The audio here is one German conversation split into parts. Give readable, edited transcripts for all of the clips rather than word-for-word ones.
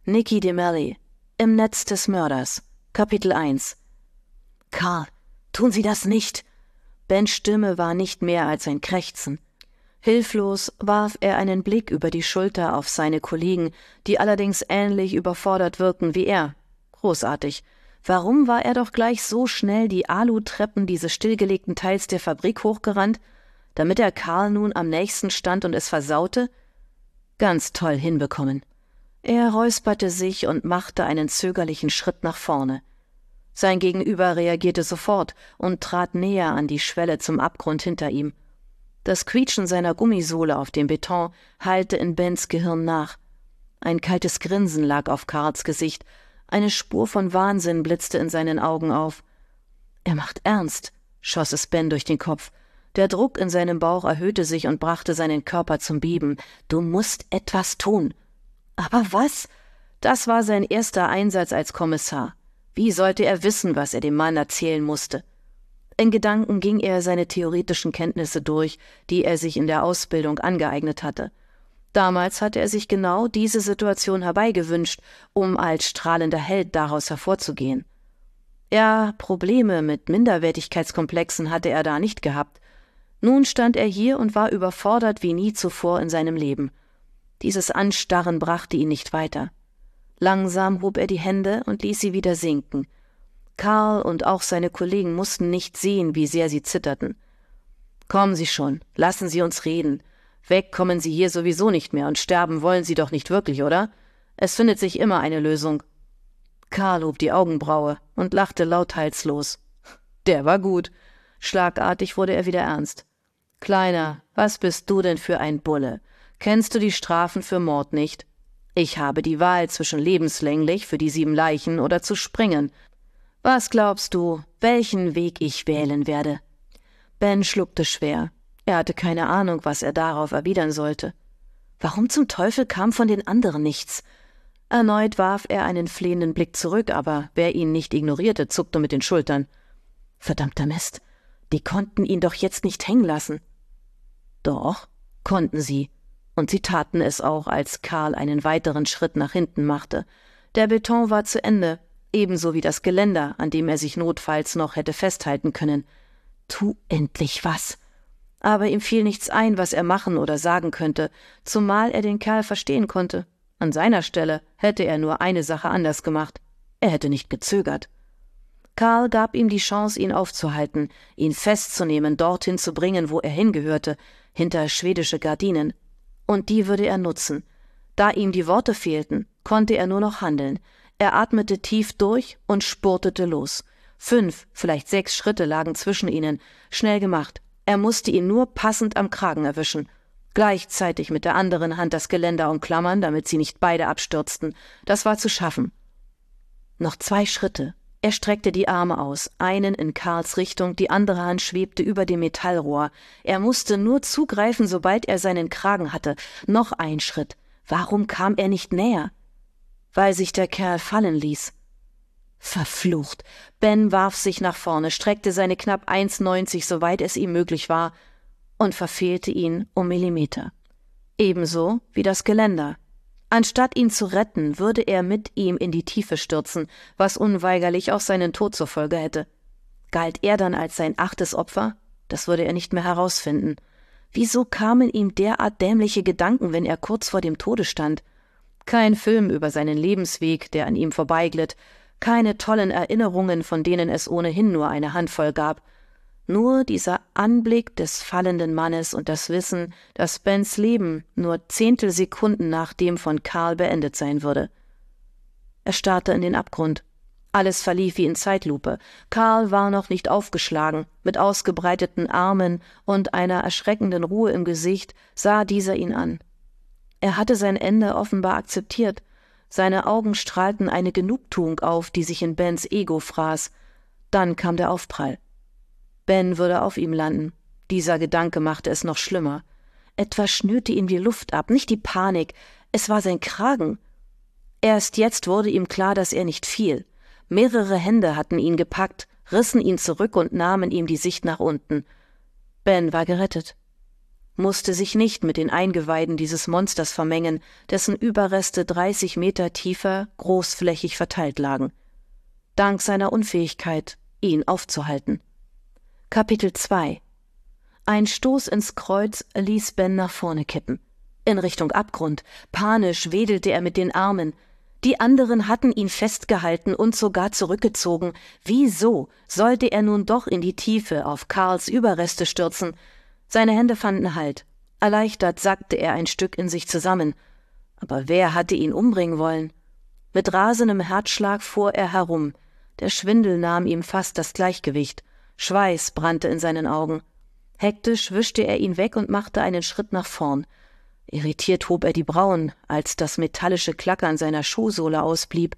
Nicky DeMelli, im Netz des Mörders, Kapitel 1. »Carl, tun Sie das nicht!« Bens Stimme war nicht mehr als ein Krächzen. Hilflos warf er einen Blick über die Schulter auf seine Kollegen, die allerdings ähnlich überfordert wirkten wie er. Großartig. Warum war er doch gleich so schnell die Alutreppen dieses stillgelegten Teils der Fabrik hochgerannt? Damit er Carl nun am nächsten stand und es versaute? Ganz toll hinbekommen. Er räusperte sich und machte einen zögerlichen Schritt nach vorne. Sein Gegenüber reagierte sofort und trat näher an die Schwelle zum Abgrund hinter ihm. Das Quietschen seiner Gummisohle auf dem Beton hallte in Bens Gehirn nach. Ein kaltes Grinsen lag auf Carls Gesicht, eine Spur von Wahnsinn blitzte in seinen Augen auf. »Er macht ernst«, schoss es Ben durch den Kopf. Der Druck in seinem Bauch erhöhte sich und brachte seinen Körper zum Beben. »Du musst etwas tun.« »Aber was?« Das war sein erster Einsatz als Kommissar. Wie sollte er wissen, was er dem Mann erzählen musste? In Gedanken ging er seine theoretischen Kenntnisse durch, die er sich in der Ausbildung angeeignet hatte. Damals hatte er sich genau diese Situation herbeigewünscht, um als strahlender Held daraus hervorzugehen. Ja, Probleme mit Minderwertigkeitskomplexen hatte er da nicht gehabt. Nun stand er hier und war überfordert wie nie zuvor in seinem Leben. Dieses Anstarren brachte ihn nicht weiter. Langsam hob er die Hände und ließ sie wieder sinken. Carl und auch seine Kollegen mussten nicht sehen, wie sehr sie zitterten. »Kommen Sie schon, lassen Sie uns reden. Weg kommen Sie hier sowieso nicht mehr und sterben wollen Sie doch nicht wirklich, oder? Es findet sich immer eine Lösung.« Carl hob die Augenbraue und lachte lauthals. Der war gut. Schlagartig wurde er wieder ernst. »Kleiner, was bist du denn für ein Bulle? Kennst du die Strafen für Mord nicht? Ich habe die Wahl zwischen lebenslänglich für die 7 Leichen oder zu springen. Was glaubst du, welchen Weg ich wählen werde?« Ben schluckte schwer. Er hatte keine Ahnung, was er darauf erwidern sollte. Warum zum Teufel kam von den anderen nichts? Erneut warf er einen flehenden Blick zurück, aber wer ihn nicht ignorierte, zuckte mit den Schultern. Verdammter Mist, die konnten ihn doch jetzt nicht hängen lassen. Doch, konnten sie. Und sie taten es auch, als Carl einen weiteren Schritt nach hinten machte. Der Beton war zu Ende, ebenso wie das Geländer, an dem er sich notfalls noch hätte festhalten können. Tu endlich was! Aber ihm fiel nichts ein, was er machen oder sagen könnte, zumal er den Kerl verstehen konnte. An seiner Stelle hätte er nur eine Sache anders gemacht. Er hätte nicht gezögert. Carl gab ihm die Chance, ihn aufzuhalten, ihn festzunehmen, dorthin zu bringen, wo er hingehörte, hinter schwedische Gardinen. Und die würde er nutzen. Da ihm die Worte fehlten, konnte er nur noch handeln. Er atmete tief durch und spurtete los. 5, vielleicht 6 Schritte lagen zwischen ihnen. Schnell gemacht. Er musste ihn nur passend am Kragen erwischen. Gleichzeitig mit der anderen Hand das Geländer umklammern, damit sie nicht beide abstürzten. Das war zu schaffen. Noch 2 Schritte. Er streckte die Arme aus, einen in Carls Richtung, die andere Hand schwebte über dem Metallrohr. Er musste nur zugreifen, sobald er seinen Kragen hatte. Noch ein Schritt. Warum kam er nicht näher? Weil sich der Kerl fallen ließ. Verflucht. Ben warf sich nach vorne, streckte seine knapp 1,90, soweit es ihm möglich war, und verfehlte ihn um Millimeter. Ebenso wie das Geländer. Anstatt ihn zu retten, würde er mit ihm in die Tiefe stürzen, was unweigerlich auch seinen Tod zur Folge hätte. Galt er dann als sein 8. Opfer? Das würde er nicht mehr herausfinden. Wieso kamen ihm derart dämliche Gedanken, wenn er kurz vor dem Tode stand? Kein Film über seinen Lebensweg, der an ihm vorbeiglitt, keine tollen Erinnerungen, von denen es ohnehin nur eine Handvoll gab. Nur dieser Anblick des fallenden Mannes und das Wissen, dass Bens Leben nur Zehntelsekunden nach dem von Carl beendet sein würde. Er starrte in den Abgrund. Alles verlief wie in Zeitlupe. Carl war noch nicht aufgeschlagen. Mit ausgebreiteten Armen und einer erschreckenden Ruhe im Gesicht sah dieser ihn an. Er hatte sein Ende offenbar akzeptiert. Seine Augen strahlten eine Genugtuung auf, die sich in Bens Ego fraß. Dann kam der Aufprall. Ben würde auf ihm landen. Dieser Gedanke machte es noch schlimmer. Etwas schnürte ihm die Luft ab, nicht die Panik, es war sein Kragen. Erst jetzt wurde ihm klar, dass er nicht fiel. Mehrere Hände hatten ihn gepackt, rissen ihn zurück und nahmen ihm die Sicht nach unten. Ben war gerettet. musste sich nicht mit den Eingeweiden dieses Monsters vermengen, dessen Überreste 30 Meter tiefer großflächig verteilt lagen. Dank seiner Unfähigkeit, ihn aufzuhalten. Kapitel 2. Ein Stoß ins Kreuz ließ Ben nach vorne kippen. In Richtung Abgrund. Panisch wedelte er mit den Armen. Die anderen hatten ihn festgehalten und sogar zurückgezogen. Wieso sollte er nun doch in die Tiefe auf Karls Überreste stürzen? Seine Hände fanden Halt. Erleichtert sackte er ein Stück in sich zusammen. Aber wer hatte ihn umbringen wollen? Mit rasendem Herzschlag fuhr er herum. Der Schwindel nahm ihm fast das Gleichgewicht. Schweiß brannte in seinen Augen. Hektisch wischte er ihn weg und machte einen Schritt nach vorn. Irritiert hob er die Brauen, als das metallische Klackern seiner Schuhsohle ausblieb.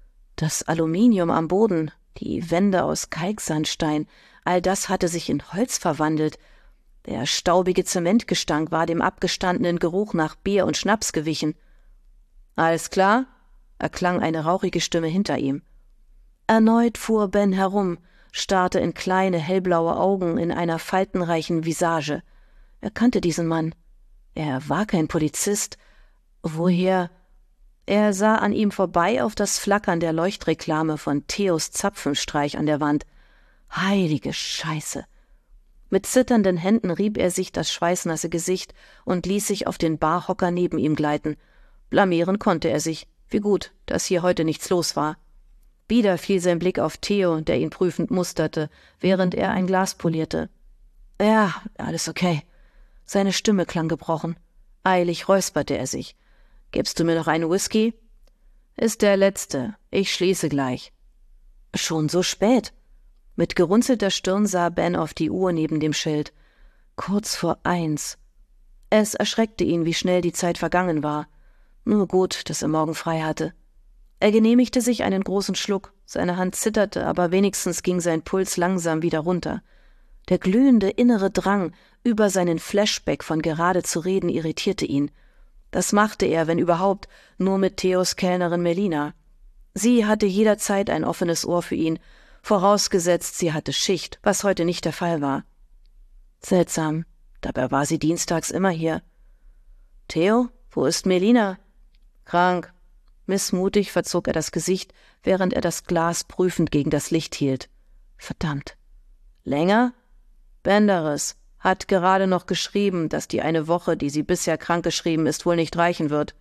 Das Aluminium am Boden, die Wände aus Kalksandstein, all das hatte sich in Holz verwandelt. Der staubige Zementgestank war dem abgestandenen Geruch nach Bier und Schnaps gewichen. »Alles klar?« erklang eine rauchige Stimme hinter ihm. Erneut fuhr Ben herum, starrte in kleine, hellblaue Augen in einer faltenreichen Visage. Er kannte diesen Mann. Er war kein Polizist. Woher? Er sah an ihm vorbei auf das Flackern der Leuchtreklame von Theos Zapfenstreich an der Wand. Heilige Scheiße! Mit zitternden Händen rieb er sich das schweißnasse Gesicht und ließ sich auf den Barhocker neben ihm gleiten. Blamieren konnte er sich. Wie gut, dass hier heute nichts los war. Wieder fiel sein Blick auf Theo, der ihn prüfend musterte, während er ein Glas polierte. »Ja, alles okay.« Seine Stimme klang gebrochen. Eilig räusperte er sich. »Gibst du mir noch einen Whisky?« »Ist der letzte. Ich schließe gleich.« »Schon so spät?« Mit gerunzelter Stirn sah Ben auf die Uhr neben dem Schild. Kurz vor 1. Es erschreckte ihn, wie schnell die Zeit vergangen war. Nur gut, dass er morgen frei hatte. Er genehmigte sich einen großen Schluck. Seine Hand zitterte, aber wenigstens ging sein Puls langsam wieder runter. Der glühende innere Drang, über seinen Flashback von gerade zu reden, irritierte ihn. Das machte er, wenn überhaupt, nur mit Theos Kellnerin Melina. Sie hatte jederzeit ein offenes Ohr für ihn, vorausgesetzt, sie hatte Schicht, was heute nicht der Fall war. Seltsam, dabei war sie dienstags immer hier. »Theo, wo ist Melina?« »Krank.« Missmutig verzog er das Gesicht, während er das Glas prüfend gegen das Licht hielt. Verdammt. »Länger?« »Benderes. Hat gerade noch geschrieben, dass die eine Woche, die sie bisher krankgeschrieben ist, wohl nicht reichen wird.«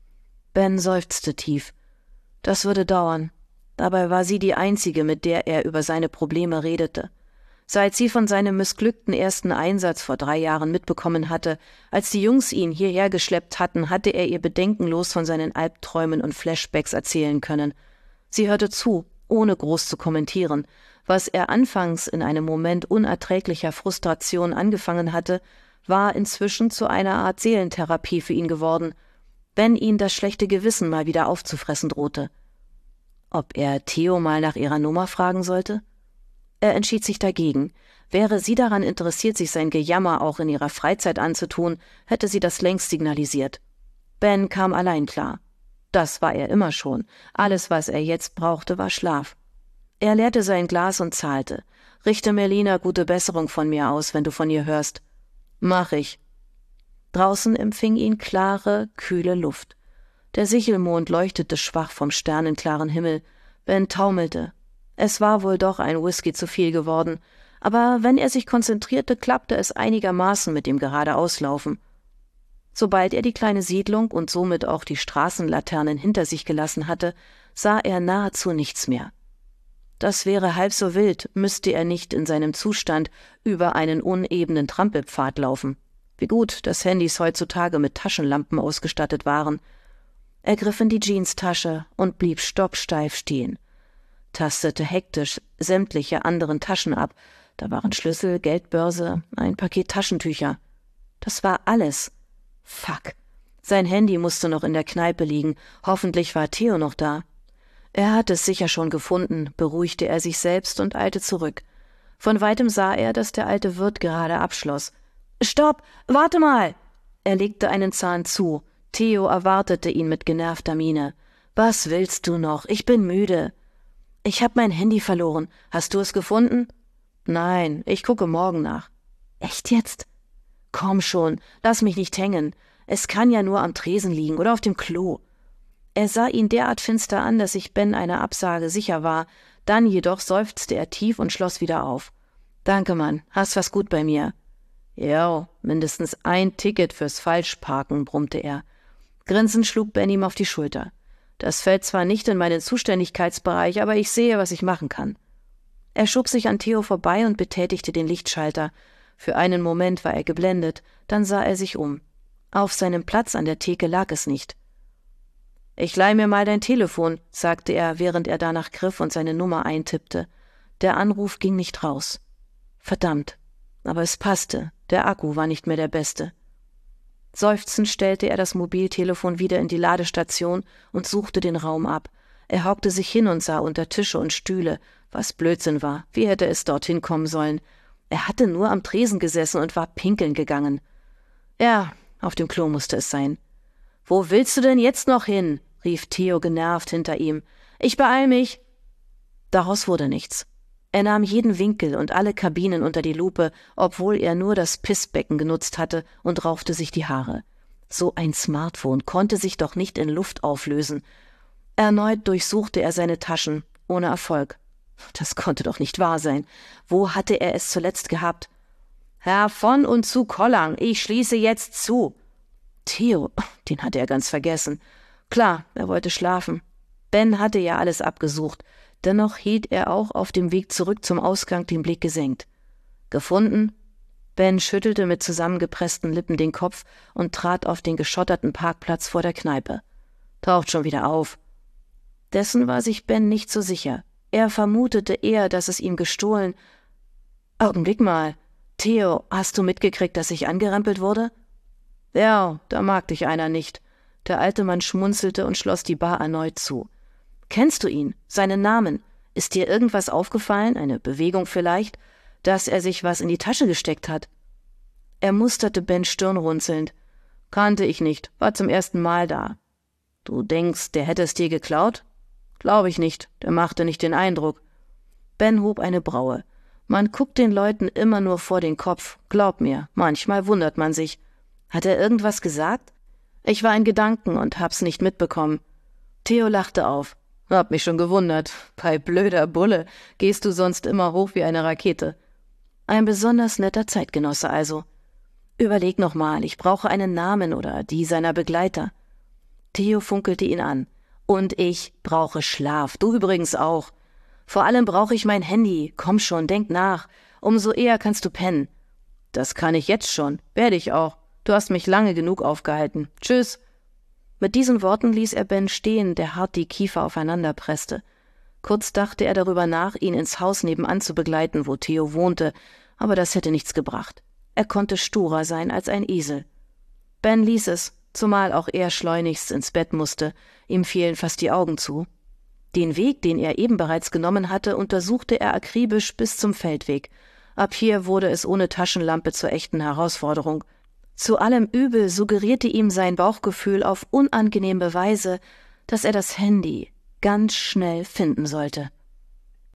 Ben seufzte tief. Das würde dauern. Dabei war sie die einzige, mit der er über seine Probleme redete. Seit sie von seinem missglückten ersten Einsatz vor 3 Jahren mitbekommen hatte, als die Jungs ihn hierher geschleppt hatten, hatte er ihr bedenkenlos von seinen Albträumen und Flashbacks erzählen können. Sie hörte zu, ohne groß zu kommentieren. Was er anfangs in einem Moment unerträglicher Frustration angefangen hatte, war inzwischen zu einer Art Seelentherapie für ihn geworden, wenn ihn das schlechte Gewissen mal wieder aufzufressen drohte. Ob er Theo mal nach ihrer Nummer fragen sollte? Er entschied sich dagegen. Wäre sie daran interessiert, sich sein Gejammer auch in ihrer Freizeit anzutun, hätte sie das längst signalisiert. Ben kam allein klar. Das war er immer schon. Alles, was er jetzt brauchte, war Schlaf. Er leerte sein Glas und zahlte. »Richte Melina gute Besserung von mir aus, wenn du von ihr hörst.« »Mach ich.« Draußen empfing ihn klare, kühle Luft. Der Sichelmond leuchtete schwach vom sternenklaren Himmel. Ben taumelte. Es war wohl doch ein Whisky zu viel geworden, aber wenn er sich konzentrierte, klappte es einigermaßen mit dem Geradeauslaufen. Sobald er die kleine Siedlung und somit auch die Straßenlaternen hinter sich gelassen hatte, sah er nahezu nichts mehr. Das wäre halb so wild, müsste er nicht in seinem Zustand über einen unebenen Trampelpfad laufen. Wie gut, dass Handys heutzutage mit Taschenlampen ausgestattet waren. Er griff in die Jeanstasche und blieb stocksteif stehen. Tastete hektisch sämtliche anderen Taschen ab. Da waren Schlüssel, Geldbörse, ein Paket Taschentücher. Das war alles. Fuck. Sein Handy musste noch in der Kneipe liegen. Hoffentlich war Theo noch da. Er hatte es sicher schon gefunden, beruhigte er sich selbst und eilte zurück. Von weitem sah er, dass der alte Wirt gerade abschloss. »Stopp! Warte mal!« Er legte einen Zahn zu. Theo erwartete ihn mit genervter Miene. »Was willst du noch? Ich bin müde.« »Ich habe mein Handy verloren. Hast du es gefunden?« »Nein, ich gucke morgen nach.« »Echt jetzt?« »Komm schon, lass mich nicht hängen. Es kann ja nur am Tresen liegen oder auf dem Klo.« Er sah ihn derart finster an, dass sich Ben einer Absage sicher war. Dann jedoch seufzte er tief und schloss wieder auf. »Danke, Mann, hast was gut bei mir.« »Ja, mindestens ein Ticket fürs Falschparken«, brummte er. Grinsend schlug Ben ihm auf die Schulter. »Das fällt zwar nicht in meinen Zuständigkeitsbereich, aber ich sehe, was ich machen kann.« Er schob sich an Theo vorbei und betätigte den Lichtschalter. Für einen Moment war er geblendet, dann sah er sich um. Auf seinem Platz an der Theke lag es nicht. »Ich leih mir mal dein Telefon«, sagte er, während er danach griff und seine Nummer eintippte. Der Anruf ging nicht raus. Verdammt, aber es passte, der Akku war nicht mehr der beste. Seufzend stellte er das Mobiltelefon wieder in die Ladestation und suchte den Raum ab. Er hockte sich hin und sah unter Tische und Stühle, was Blödsinn war, wie hätte es dorthin kommen sollen. Er hatte nur am Tresen gesessen und war pinkeln gegangen. Ja, auf dem Klo musste es sein. »Wo willst du denn jetzt noch hin?« rief Theo genervt hinter ihm. »Ich beeil mich.« Daraus wurde nichts. Er nahm jeden Winkel und alle Kabinen unter die Lupe, obwohl er nur das Pissbecken genutzt hatte, und raufte sich die Haare. So ein Smartphone konnte sich doch nicht in Luft auflösen. Erneut durchsuchte er seine Taschen, ohne Erfolg. Das konnte doch nicht wahr sein. Wo hatte er es zuletzt gehabt? »Herr von und zu Kollang, ich schließe jetzt zu.« Theo, den hatte er ganz vergessen. Klar, er wollte schlafen. Ben hatte ja alles abgesucht. Dennoch hielt er auch auf dem Weg zurück zum Ausgang den Blick gesenkt. »Gefunden?« Ben schüttelte mit zusammengepressten Lippen den Kopf und trat auf den geschotterten Parkplatz vor der Kneipe. »Taucht schon wieder auf.« Dessen war sich Ben nicht so sicher. Er vermutete eher, dass es ihm gestohlen... »Augenblick mal. Theo, hast du mitgekriegt, dass ich angerempelt wurde?« »Ja, da mag dich einer nicht.« Der alte Mann schmunzelte und schloss die Bar erneut zu. »Kennst du ihn? Seinen Namen? Ist dir irgendwas aufgefallen, eine Bewegung vielleicht, dass er sich was in die Tasche gesteckt hat?« Er musterte Ben stirnrunzelnd. »Kannte ich nicht, war zum ersten Mal da.« »Du denkst, der hätte es dir geklaut?« »Glaube ich nicht, der machte nicht den Eindruck.« Ben hob eine Braue. »Man guckt den Leuten immer nur vor den Kopf. Glaub mir, manchmal wundert man sich. Hat er irgendwas gesagt?« »Ich war in Gedanken und hab's nicht mitbekommen.« Theo lachte auf. »Hab mich schon gewundert. Bei blöder Bulle gehst du sonst immer hoch wie eine Rakete.« »Ein besonders netter Zeitgenosse also.« »Überleg noch mal, ich brauche einen Namen oder die seiner Begleiter.« Theo funkelte ihn an. »Und ich brauche Schlaf, du übrigens auch. Vor allem brauche ich mein Handy. Komm schon, denk nach. Umso eher kannst du pennen.« »Das kann ich jetzt schon. Werde ich auch. Du hast mich lange genug aufgehalten. Tschüss.« Mit diesen Worten ließ er Ben stehen, der hart die Kiefer aufeinander presste. Kurz dachte er darüber nach, ihn ins Haus nebenan zu begleiten, wo Theo wohnte, aber das hätte nichts gebracht. Er konnte sturer sein als ein Esel. Ben ließ es, zumal auch er schleunigst ins Bett musste. Ihm fielen fast die Augen zu. Den Weg, den er eben bereits genommen hatte, untersuchte er akribisch bis zum Feldweg. Ab hier wurde es ohne Taschenlampe zur echten Herausforderung. Zu allem Übel suggerierte ihm sein Bauchgefühl auf unangenehme Weise, dass er das Handy ganz schnell finden sollte.